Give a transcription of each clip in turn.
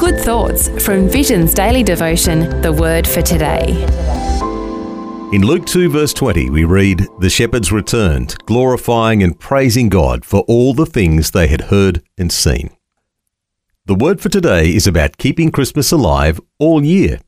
Good thoughts from Vision's daily devotion, The Word for Today. In Luke 2 verse 20 we read, "The shepherds returned, glorifying and praising God for all the things they had heard and seen." The word for today is about keeping Christmas alive all year.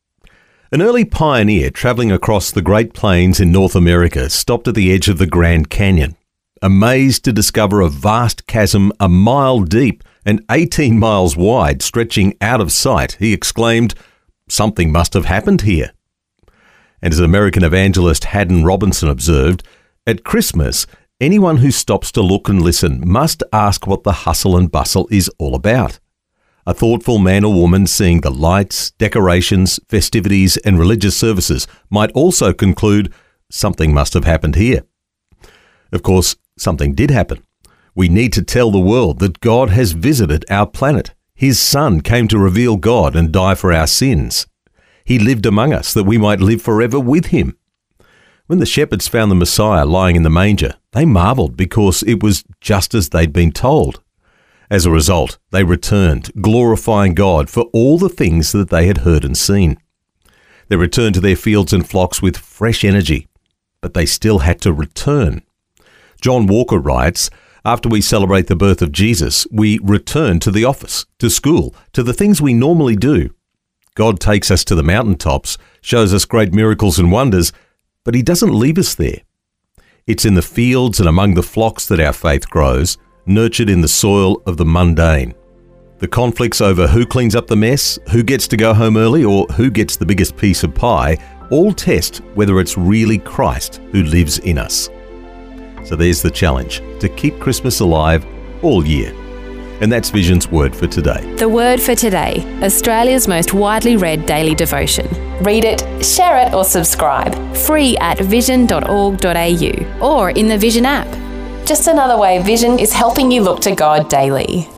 An early pioneer travelling across the Great Plains in North America stopped at the edge of the Grand Canyon. Amazed to discover a vast chasm a mile deep and 18 miles wide stretching out of sight, he exclaimed, "Something must have happened here." And as American evangelist Haddon Robinson observed, at Christmas, anyone who stops to look and listen must ask what the hustle and bustle is all about. A thoughtful man or woman seeing the lights, decorations, festivities and religious services might also conclude, something must have happened here. Of course, something did happen. We need to tell the world that God has visited our planet. His Son came to reveal God and die for our sins. He lived among us that we might live forever with him. When the shepherds found the Messiah lying in the manger, they marveled because it was just as they'd been told. As a result, they returned, glorifying God for all the things that they had heard and seen. They returned to their fields and flocks with fresh energy, but they still had to return. John Walker writes, "After we celebrate the birth of Jesus, we return to the office, to school, to the things we normally do. God takes us to the mountaintops, shows us great miracles and wonders, but he doesn't leave us there. It's in the fields and among the flocks that our faith grows, nurtured in the soil of the mundane. The conflicts over who cleans up the mess, who gets to go home early, or who gets the biggest piece of pie, all test whether it's really Christ who lives in us." So there's the challenge, to keep Christmas alive all year. And that's Vision's Word for Today. The Word for Today, Australia's most widely read daily devotion. Read it, share it or subscribe. Free at vision.org.au or in the Vision app. Just another way Vision is helping you look to God daily.